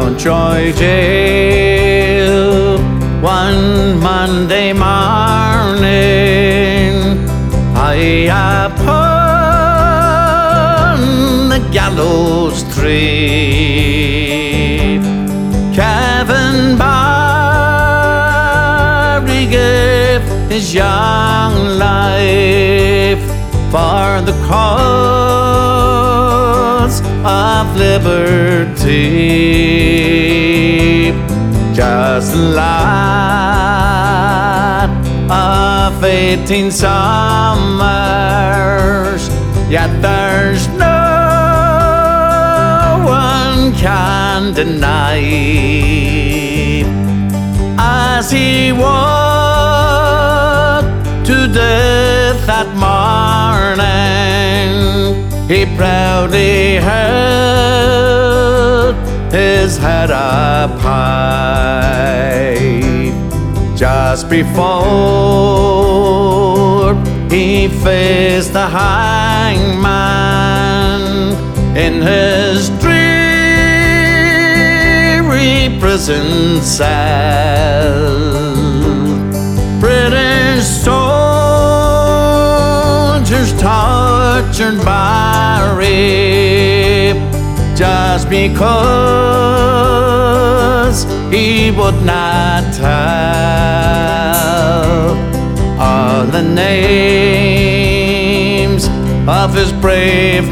Mountjoy jail. One Monday morning, high upon the gallows tree, Kevin Barry gave his young life for the cause of liberty. Just a lad of 18 summers, yet there's no one can deny. As he walked to death that morning, he proudly held his head up high. Just before he faced the hangman in his dreary prison cell, British soldiers tortured Barry just because he would not tell all the names of his brave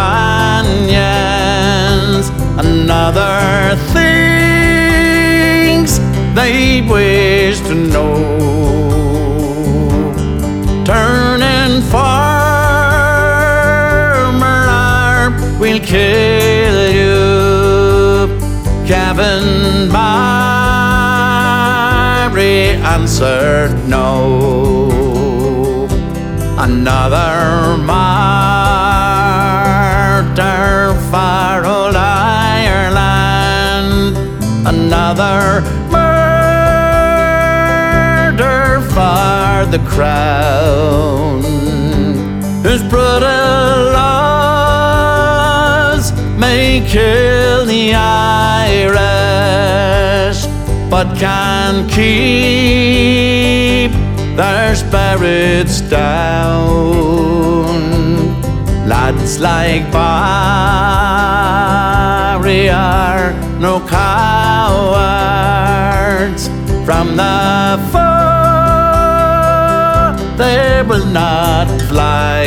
companions and other things they wish to know. Turning farmer, we'll kill you. Kevin Barry answered no. Another martyr for old Ireland, another murder for the crown, whose brutal laws may kill the Irish, but can keep their spirits down. Lads like Barry are no cowards. From the foe they will not fly.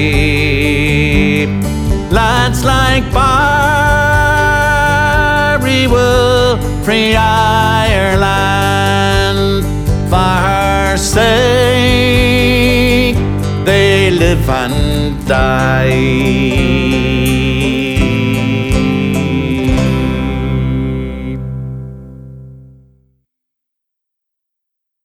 Lads like Barry will free Ireland. For her sake they live and die.